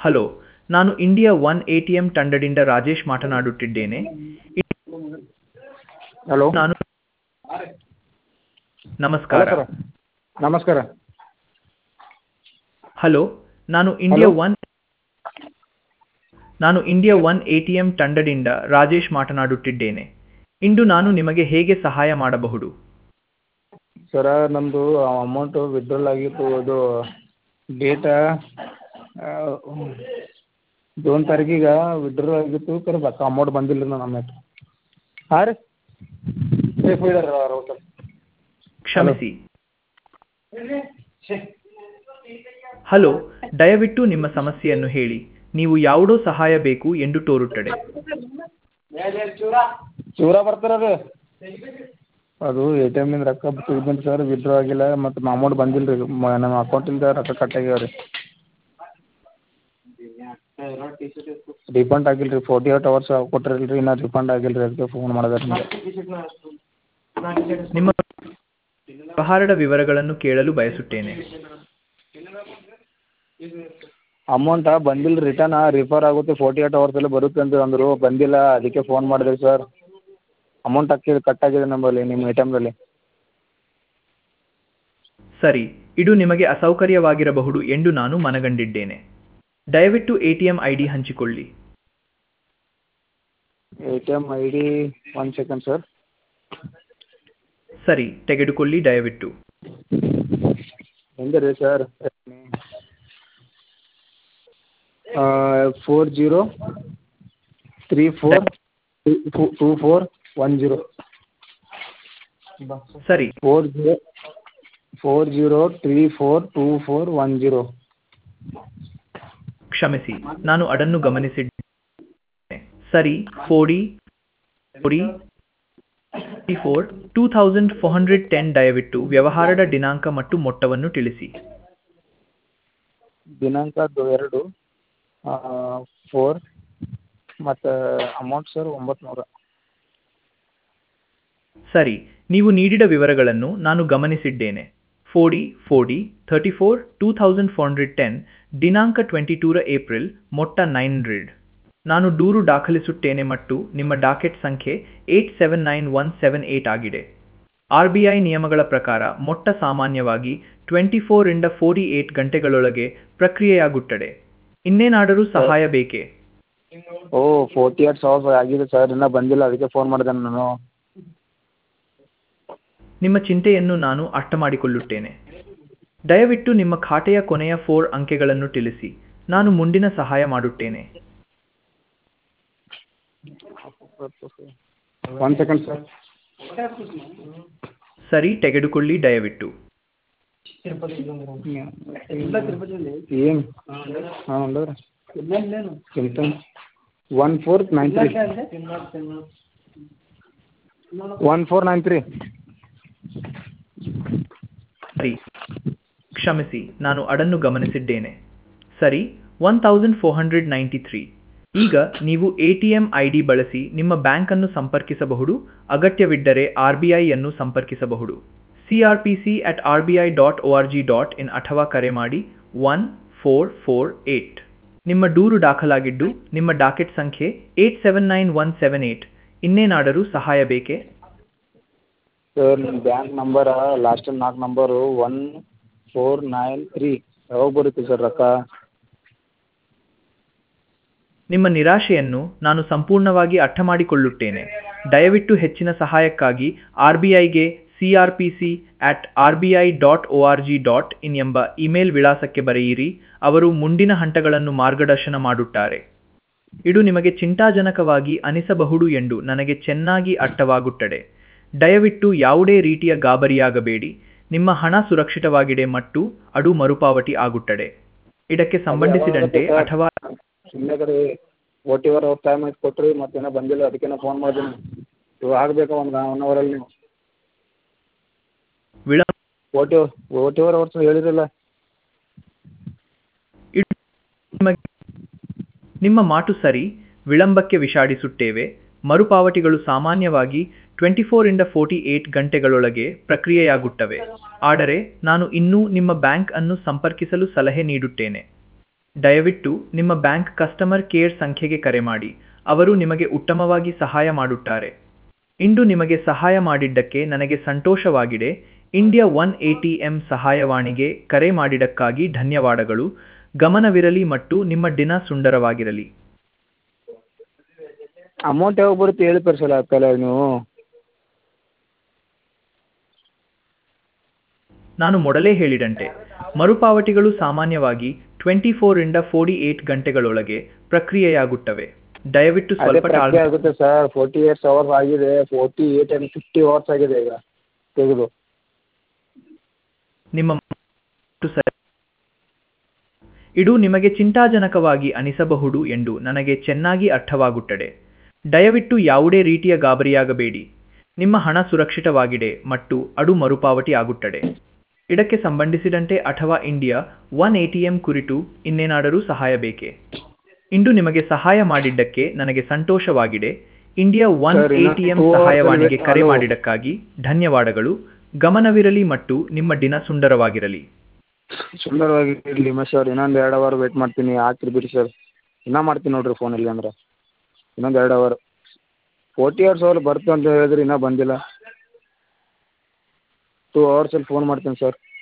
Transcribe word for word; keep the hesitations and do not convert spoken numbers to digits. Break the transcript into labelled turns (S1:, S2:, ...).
S1: Hello, ನಾನು India one ATM ತಂಡದಿಂದ ರಾಜೇಶ್ ಮಾತನಾಡುತ್ತಿದ್ದೇನೆ.
S2: ಹಲೋ
S1: ನಾನು
S2: ಹಲೋ
S1: ನಮಸ್ಕಾರ.
S2: ಸರ್ ನಮಸ್ಕಾರ.
S1: ಹಲೋ, ನಾನು ಇಂಡಿಯಾ ಒನ್ ನಾನು ಇಂಡಿಯಾ ಒನ್ ಎಟಿಎಂ ತಂಡದಿಂದ ರಾಜೇಶ್ ಮಾತನಾಡುತ್ತಿದ್ದೇನೆ. ಇಂದು ನಾನು ನಿಮಗೆ ಹೇಗೆ ಸಹಾಯ ಮಾಡಬಹುದು?
S2: ಸರ ನಮ್ಮದು ಅಮೌಂಟು ವಿತ್ಡ್ರಾಲ್ ಆಗಿತ್ತು. ಅದು ಡೇಟಾ ಜೂನ್ ತಾರೀಕಿಗೆ ವಿತ್ಡ್ರಾಲ್ ಆಗಿತ್ತು. ಕರೆ ಬಟ್ ಅಮೌಂಟ್ ಬಂದಿಲ್ಲ ನಮ್ಮ ಅಮೌಂಟ್. ಹಾಂ ರೀ
S1: ಕ್ಷಮಿಸಿ. ಹಲೋ, ದಯವಿಟ್ಟು ನಿಮ್ಮ ಸಮಸ್ಯೆಯನ್ನು ಹೇಳಿ. ನೀವು ಯಾವುದೋ ಸಹಾಯ ಬೇಕು ಎಂದು ತೋರುತ್ತದೆ.
S2: ಚೂರ ಬರ್ತಾರ ರೀ. ಅದು ಎ ಟಿ ಎಮ್ಮಿಂದ ರೊಕ್ಕ ತೆಗ್ದೀನಿ ಸರ್, ವಿತ್ಡ್ರಾ ಆಗಿಲ್ಲ. ಮತ್ತು ಅಮೌಂಟ್ ಬಂದಿಲ್ಲ ರೀ. ನಮ್ಮ ಅಕೌಂಟಿಂದ ರೊಕ್ಕ ಕಟ್ ಆಗ್ಯಾವ ರೀ. ರಿಫಂಡ್ ಆಗಿಲ್ಲ ರೀ. ಫೋರ್ಟಿ ಏಟ್ ಅವರ್ಸ್ ಕೊಟ್ಟಿರಲ್ಲ ರೀ, ಇನ್ನೂ ರಿಫಂಡ್ ಆಗಿಲ್ಲ ರೀ. ಅದಕ್ಕೆ ಫೋನ್ ಮಾಡಿದೆ ನಿಮಗೆ.
S1: ನಿಮ್ಮ ವ್ಯವಹಾರದ ವಿವರಗಳನ್ನು ಕೇಳಲು ಬಯಸುತ್ತೇನೆ.
S2: ಅಮೌಂಟ ಬಂದಿಲ್ಲ, ರಿಟರ್ನ್ ರಿಫರ್ ಆಗುತ್ತೆ, ಫೋರ್ಟಿ ಏಟ್ ಅವರ್ಸಲ್ಲಿ ಬರುತ್ತೆ ಅಂತ ಅಂದರು. ಬಂದಿಲ್ಲ, ಅದಕ್ಕೆ ಫೋನ್ ಮಾಡಿದೆ ಸರ್. ಅಮೌಂಟ್ ಹಾಕಿದ್ದು ಕಟ್ ಆಗಿದೆ ನಮ್ಮಲ್ಲಿ, ನಿಮ್ಮ ಎ ಟಿ ಎಮ್ದಲ್ಲಿ.
S1: ಸರಿ, ಇದು ನಿಮಗೆ ಅಸೌಕರ್ಯವಾಗಿರಬಹುದು ಎಂದು ನಾನು ಮನಗಂಡಿದ್ದೇನೆ. ದಯವಿಟ್ಟು A T M I D ಹಂಚಿಕೊಳ್ಳಿ.
S2: A T M I D one second sir.
S1: ಸರಿ, ತೆಗೆದುಕೊಳ್ಳಿ ದಯವಿಟ್ಟು.
S2: ಎಂದರೆ sir four zero three four two four one zero
S1: ಸರಿ,
S2: four zero four zero three four two four one zero.
S1: ಕ್ಷಮಿಸಿ, ನಾನು ಅದನ್ನು ಗಮನಿಸಿದ್ದೇನೆ. ಸರಿ, forty forty four two thousand four hundred ten. ದಯವಿಟ್ಟು ವ್ಯವಹಾರದ ದಿನಾಂಕ ಮತ್ತು ಮೊತ್ತವನ್ನು ತಿಳಿಸಿ.
S2: ದಿನಾಂಕ ಎರಡು ಫೋರ್ ಮತ್ತು ಅಮೌಂಟ್ ಸರ್ ಒಂಬತ್ತು ನೂರ.
S1: ಸರಿ, ನೀವು ನೀಡಿದ ವಿವರಗಳನ್ನು ನಾನು ಗಮನಿಸಿದ್ದೇನೆ. Forty forty thirty four two thousand four hundred ten, ದಿನಾಂಕ ಟ್ವೆಂಟಿ ಟೂರ ಏಪ್ರಿಲ್, ಮೊತ್ತ ನೈನ್ ಹಂಡ್ರೆಡ್. ನಾನು ದೂರು ದಾಖಲಿಸುತ್ತೇನೆ ಮತ್ತು ನಿಮ್ಮ ಡಾಕೆಟ್ ಸಂಖ್ಯೆ eight seven nine one seven eight ಆಗಿದೆ. ಆರ್ ಬಿ ಐ ನಿಯಮಗಳ ಪ್ರಕಾರ ಮೊತ್ತ ಸಾಮಾನ್ಯವಾಗಿ ಟ್ವೆಂಟಿ ಫೋರಿಂದ ಫೋರ್ಟಿ ಏಟ್ ಗಂಟೆಗಳೊಳಗೆ ಪ್ರಕ್ರಿಯೆಯಾಗುತ್ತದೆ. ಇನ್ನೇನಾದರೂ ಸಹಾಯ ಬೇಕೇ?
S2: ಓ ಫೋರ್ಟಿ ಏಟ್ ಸಾವಿರ ಆಗಿದೆ ಸರ್, ಇನ್ನೂ ಬಂದಿಲ್ಲ, ಅದಕ್ಕೆ ಫೋನ್ ಮಾಡಿದೆ ನಾನು.
S1: ನಿಮ್ಮ ಚಿಂತೆಯನ್ನು ನಾನು ಅರ್ಥ ಮಾಡಿಕೊಳ್ಳುತ್ತೇನೆ. ದಯವಿಟ್ಟು ನಿಮ್ಮ ಖಾತೆಯ ಕೊನೆಯ ಫೋರ್ ಅಂಕೆಗಳನ್ನು ತಿಳಿಸಿ. ನಾನು ಮುಂದಿನ ಸಹಾಯ ಮಾಡುತ್ತೇನೆ.
S2: One second sir.
S1: ಸರಿ, ತೆಗೆದುಕೊಳ್ಳಿ ದಯವಿಟ್ಟು.
S2: ಏನು ಹಾಂ one four nine three one four nine three.
S1: ಸರಿ, ಕ್ಷಮಿಸಿ, ನಾನು ಅದನ್ನು ಗಮನಿಸಿದ್ದೇನೆ. ಸರಿ, one thousand four hundred ninety three. ಈಗ ನೀವು A T M I D ಬಳಸಿ ನಿಮ್ಮ ಬ್ಯಾಂಕನ್ನು ಸಂಪರ್ಕಿಸಬಹುದು. ಅಗತ್ಯವಿದ್ದರೆ ಆರ್ ಬಿ ಐಯನ್ನು ಸಂಪರ್ಕಿಸಬಹುದು. C R P C at R B I dot O R G dot in ಅಥವಾ ಕರೆ ಮಾಡಿ ಒನ್ ಫೋರ್ ಫೋರ್ ಏಟ್. ನಿಮ್ಮ ದೂರು ದಾಖಲಾಗಿದ್ದು ನಿಮ್ಮ ಡಾಕೆಟ್ ಸಂಖ್ಯೆ eight seven nine one seven eight. ಇನ್ನೇನಾದರೂ ಸಹಾಯ ಬೇಕೇ?
S2: ಸರ್ ನಿಮ್ಮ ಬ್ಯಾಂಕ್ ನಂಬರ ಲಾಸ್ಟ್ ನಾಲ್ಕು number one four nine three. ಯಾವಾಗ ಬರುತ್ತೆ ಸರ್ ರೊಕ್ಕ?
S1: ನಿಮ್ಮ ನಿರಾಶೆಯನ್ನು ನಾನು ಸಂಪೂರ್ಣವಾಗಿ ಅರ್ಥ ಮಾಡಿಕೊಳ್ಳುತ್ತೇನೆ. ದಯವಿಟ್ಟು ಹೆಚ್ಚಿನ ಸಹಾಯಕ್ಕಾಗಿ ಆರ್ ಬಿ ಐಗೆ C R P C at R B I dot O R G dot in ಎಂಬ ಇಮೇಲ್ ವಿಳಾಸಕ್ಕೆ ಬರೆಯಿರಿ. ಅವರು ಮುಂದಿನ ಹಂತಗಳನ್ನು ಮಾರ್ಗದರ್ಶನ ಮಾಡುತ್ತಾರೆ. ಇದು ನಿಮಗೆ ಚಿಂತಾಜನಕವಾಗಿ ಅನಿಸಬಹುದು ಎಂದು ನನಗೆ ಚೆನ್ನಾಗಿ ಅರ್ಥವಾಗುತ್ತದೆ. ದಯವಿಟ್ಟು ಯಾವುದೇ ರೀತಿಯ ಗಾಬರಿಯಾಗಬೇಡಿ. ನಿಮ್ಮ ಹಣ ಸುರಕ್ಷಿತವಾಗಿದೆ ಮತ್ತು ಅದು ಮರುಪಾವತಿ ಆಗುತ್ತದೆ. ಇದಕ್ಕೆ ಸಂಬಂಧಿಸಿದಂತೆ ಅಥವಾ
S2: ಸುಮ್ಮನೆ ಕಡೆ ಓ ಟಿ ಅವರ್ ಅವ್ರು ಟೈಮ್ ಆಯ್ತು ಕೊಟ್ಟರು, ಮತ್ತೇನೋ ಬಂದಿಲ್ಲ, ಅದಕ್ಕೆ ಫೋನ್ ಮಾಡಿದ್ದೀನಿ. ಇವಾಗ ಆಗಬೇಕಾ ಒಂದು ಒನ್ ಅವರಲ್ಲಿ ನೀವು
S1: ವಿಳಂಬ
S2: O T O T hour ಅವ್ರು ಹೇಳಿರಲ್ಲ.
S1: ನಿಮ್ಮ ಮಾತು ಸರಿ, ವಿಳಂಬಕ್ಕೆ ವಿಷಾದಿಸುತ್ತೇವೆ. ಮರುಪಾವತಿಗಳು ಸಾಮಾನ್ಯವಾಗಿ ಟ್ವೆಂಟಿ ಫೋರಿಂದ ಫೋರ್ಟಿ ಏಟ್ ಗಂಟೆಗಳೊಳಗೆ ಪ್ರಕ್ರಿಯೆಯಾಗುತ್ತವೆ. ಆದರೆ ನಾನು ಇನ್ನೂ ನಿಮ್ಮ ಬ್ಯಾಂಕ್ ಅನ್ನು ಸಂಪರ್ಕಿಸಲು ಸಲಹೆ ನೀಡುತ್ತೇನೆ. ದಯವಿಟ್ಟು ನಿಮ್ಮ ಬ್ಯಾಂಕ್ ಕಸ್ಟಮರ್ ಕೇರ್ ಸಂಖ್ಯೆಗೆ ಕರೆ ಮಾಡಿ. ಅವರು ನಿಮಗೆ ಉತ್ತಮವಾಗಿ ಸಹಾಯ ಮಾಡುತ್ತಾರೆ. ಇಂದು ನಿಮಗೆ ಸಹಾಯ ಮಾಡಿದ್ದಕ್ಕೆ ನನಗೆ ಸಂತೋಷವಾಗಿದೆ. India one A T M ಸಹಾಯವಾಣಿಗೆ ಕರೆ ಮಾಡಿದ್ದಕ್ಕಾಗಿ ಧನ್ಯವಾದಗಳು. ಗಮನವಿರಲಿ ಮತ್ತು ನಿಮ್ಮ ದಿನ ಸುಂದರವಾಗಿರಲಿ.
S2: ಅಮೌಂಟ್ ಯಾವಾಗ ಬರುತ್ತೆ ಹೇಳಿ ಸರ್ ಅದಕ್ಕೆಲ್ಲ ನೀವು.
S1: ನಾನು ಮೊದಲೇ ಹೇಳಿದಂತೆ ಮರುಪಾವತಿಗಳು ಸಾಮಾನ್ಯವಾಗಿ ಟ್ವೆಂಟಿ ಫೋರಿಂದ ಫೋರ್ಟಿ ಏಟ್ ಗಂಟೆಗಳೊಳಗೆ ಪ್ರಕ್ರಿಯೆಯಾಗುತ್ತವೆ. ದಯವಿಟ್ಟು
S2: ಅದೇ
S1: ಸ್ವಲ್ಪ
S2: ಪ್ರಕ್ರಿಯೆ
S1: ತಾಳ್ಮೆ.
S2: ಆಗುತ್ತೆ ಸರ್. ಫೋರ್ಟಿ ಏಟ್ಸ್ ಅವರ್ಸ್ ಆಗಿದೆ. Forty eight and fifty hours ಆಗಿದೆ ಈಗ ತೆಗೆದು.
S1: ನಿಮ್ಮ ಮಾತು ಸರಿ. ಇದು ನಿಮಗೆ ಚಿಂತಾಜನಕವಾಗಿ ಅನಿಸಬಹುದು ಎಂದು ನನಗೆ ಚೆನ್ನಾಗಿ ಅರ್ಥವಾಗುತ್ತದೆ. ದಯವಿಟ್ಟು ಯಾವುದೇ ರೀತಿಯ ಗಾಬರಿಯಾಗಬೇಡಿ. ನಿಮ್ಮ ಹಣ ಸುರಕ್ಷಿತವಾಗಿದೆ ಮತ್ತು ಅದು ಮರುಪಾವತಿ ಆಗುತ್ತದೆ. ಇದಕ್ಕೆ ಸಂಬಂಧಿಸಿದಂತೆ ಅಥವಾ India one A T M ಕುರಿತು ಇನ್ನೇನಾದರೂ ಸಹಾಯ ಬೇಕೇ? ಇಂದು ನಿಮಗೆ ಸಹಾಯ ಮಾಡಿದ್ದಕ್ಕೆ ನನಗೆ ಸಂತೋಷವಾಗಿದೆ. ಇಂಡಿಯಾ ಒನ್
S2: ಸರ್,
S1: ಎ
S2: ಇನ್ನು
S1: ಟಿ ಎಂ
S2: two hours
S1: ಸಹಾಯವಾಣಿಗೆ
S2: ಅಲ್ಲಿ-
S1: ಕರೆ
S2: ಹಲೋ.
S1: ಮಾಡಿದ್ದಕ್ಕಾಗಿ ಧನ್ಯವಾದಗಳು. ಗಮನವಿರಲಿ ಮತ್ತು ನಿಮ್ಮ ದಿನ ಸುಂದರವಾಗಿರಲಿ.
S2: ಸುಂದರವಾಗಿ ಇರಲಿ ಮಹೇಶ್ ಸರ್. ಇನ್ನೊಂದು ಎರಡು ಅವರ್ ವೇಟ್ ಮಾಡ್ತೀನಿ. ಹಾಕ್ರಿ ಬಿಡಿ ಸರ್. ಇನ್ನೂ ಮಾಡ್ತೀನಿ ನೋಡಿರಿ ಫೋನಲ್ಲಿ ಅಂದ್ರೆ. ಇನ್ನೊಂದು ಎರಡು ಅವರ್ ಫೋರ್ಟಿ ಅವರ್ಸ್ ಅವರ್ ಬರುತ್ತೆ ಅಂತ ಹೇಳಿದ್ರಿ, ಇನ್ನೂ ಬಂದಿಲ್ಲ. ಟೂ ಅವರ್ಸಲ್ಲಿ ಫೋನ್ ಮಾಡ್ತೀನಿ ಸರ್.